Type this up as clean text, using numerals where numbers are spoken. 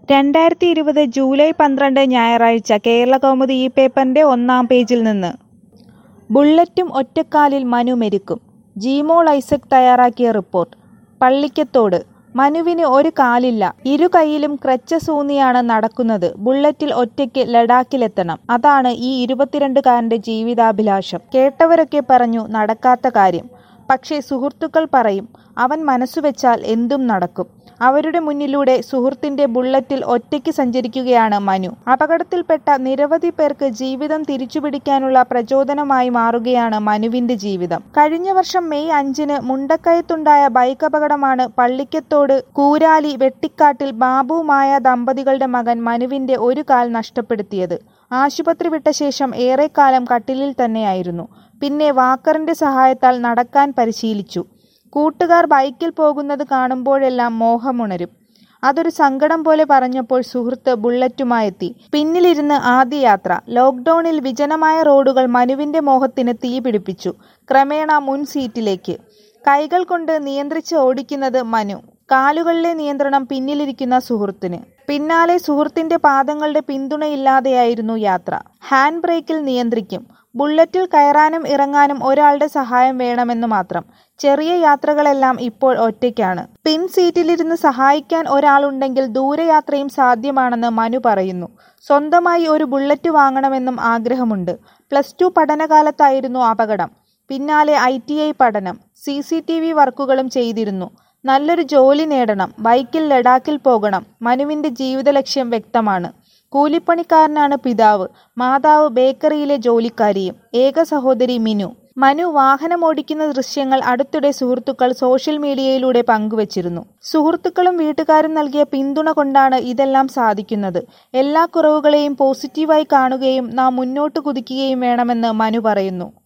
2020 July 12 ഞായറാഴ്ച കേരളകൗമുദി ഈ പേപ്പറിന്റെ ഒന്നാം പേജിൽ നിന്ന്. ബുള്ളറ്റും ഒറ്റക്കാലിൽ മനു മെരുക്കും. ജീമോൾ ഐസക് തയ്യാറാക്കിയ റിപ്പോർട്ട്. പള്ളിക്കത്തോട്. മനുവിന് ഒരു കാലില്ല. ഇരു കൈയിലും ക്രച്ചസ് ഊന്നിയാണ് നടക്കുന്നത്. ബുള്ളറ്റിൽ ഒറ്റയ്ക്ക് ലഡാക്കിലെത്തണം. അതാണ് ഈ 22കാരന്റെ ജീവിതാഭിലാഷം. കേട്ടവരൊക്കെ പറഞ്ഞു നടക്കാത്ത കാര്യം. പക്ഷേ സുഹൃത്തുക്കൾ പറയും അവൻ മനസ്സുവെച്ചാൽ എന്തും നടക്കും. അവരുടെ മുന്നിലൂടെ സുഹൃത്തിന്റെ ബുള്ളറ്റിൽ ഒറ്റയ്ക്ക് സഞ്ചരിക്കുകയാണ് മനു. അപകടത്തിൽപ്പെട്ട നിരവധി പേർക്ക് ജീവിതം തിരിച്ചുപിടിക്കാനുള്ള പ്രചോദനമായി മാറുകയാണ് മനുവിന്റെ ജീവിതം. കഴിഞ്ഞ വർഷം മെയ് 5-ന് മുണ്ടക്കയത്തുണ്ടായ ബൈക്ക് അപകടമാണ് പള്ളിക്കത്തോട് കൂരാലി വെട്ടിക്കാട്ടിൽ ബാബു മായ ദമ്പതികളുടെ മകൻ മനുവിന്റെ ഒരു കാൽ നഷ്ടപ്പെടുത്തിയത്. ആശുപത്രി വിട്ട ശേഷം ഏറെക്കാലം കട്ടിലിൽ തന്നെയായിരുന്നു. പിന്നെ വാക്കറിന്റെ സഹായത്താൽ നടക്കാൻ പരിശീലിച്ചു. കൂട്ടുകാർ ബൈക്കിൽ പോകുന്നത് കാണുമ്പോഴെല്ലാം മോഹമുണരും. അതൊരു സങ്കടം പോലെ പറഞ്ഞപ്പോൾ സുഹൃത്ത് ബുള്ളറ്റുമായെത്തി. പിന്നിലിരുന്ന് ആദ്യ യാത്ര. ലോക്ക്ഡൌണിൽ വിജനമായ റോഡുകൾ മനുവിന്റെ മോഹത്തിന് തീ പിടിപ്പിച്ചു. ക്രമേണ മുൻ സീറ്റിലേക്ക്. കൈകൾ കൊണ്ട് നിയന്ത്രിച്ച് ഓടിക്കുന്നത് മനു. കാലുകളിലെ നിയന്ത്രണം പിന്നിലിരിക്കുന്ന സുഹൃത്തിന്. പിന്നാലെ സുഹൃത്തിന്റെ പാദങ്ങളുടെ പിന്തുണയില്ലാതെയായിരുന്നു യാത്ര. ഹാൻഡ് ബ്രേക്കിൽ നിയന്ത്രിക്കും. ബുള്ളറ്റിൽ കയറാനും ഇറങ്ങാനും ഒരാളുടെ സഹായം വേണമെന്ന് മാത്രം. ചെറിയ യാത്രകളെല്ലാം ഇപ്പോൾ ഒറ്റയ്ക്കാണ്. പിൻ സീറ്റിലിരുന്ന് സഹായിക്കാൻ ഒരാളുണ്ടെങ്കിൽ ദൂരയാത്രയും സാധ്യമാണെന്ന് മനു പറയുന്നു. സ്വന്തമായി ഒരു ബുള്ളറ്റ് വാങ്ങണമെന്നും ആഗ്രഹമുണ്ട്. +2 പഠനകാലത്തായിരുന്നു അപകടം. പിന്നാലെ ITI പഠനം. CCTV വർക്കുകളും ചെയ്തിരുന്നു. നല്ലൊരു ജോലി നേടണം. ബൈക്കിൽ ലഡാക്കിൽ പോകണം. മനുവിന്റെ ജീവിത ലക്ഷ്യം വ്യക്തമാണ്. കൂലിപ്പണിക്കാരനാണ് പിതാവ്. മാതാവ് ബേക്കറിയിലെ ജോലിക്കാരിയും. ഏക സഹോദരി മിനു. മനു വാഹനമോടിക്കുന്ന ദൃശ്യങ്ങൾ അടുത്തിടെ സുഹൃത്തുക്കൾ സോഷ്യൽ മീഡിയയിലൂടെ പങ്കുവച്ചിരുന്നു. സുഹൃത്തുക്കളും വീട്ടുകാരും നൽകിയ പിന്തുണ കൊണ്ടാണ് ഇതെല്ലാം സാധിക്കുന്നത്. എല്ലാ കുറവുകളെയും പോസിറ്റീവായി കാണുകയും നാം മുന്നോട്ട് കുതിക്കുകയും വേണമെന്ന് മനു പറയുന്നു.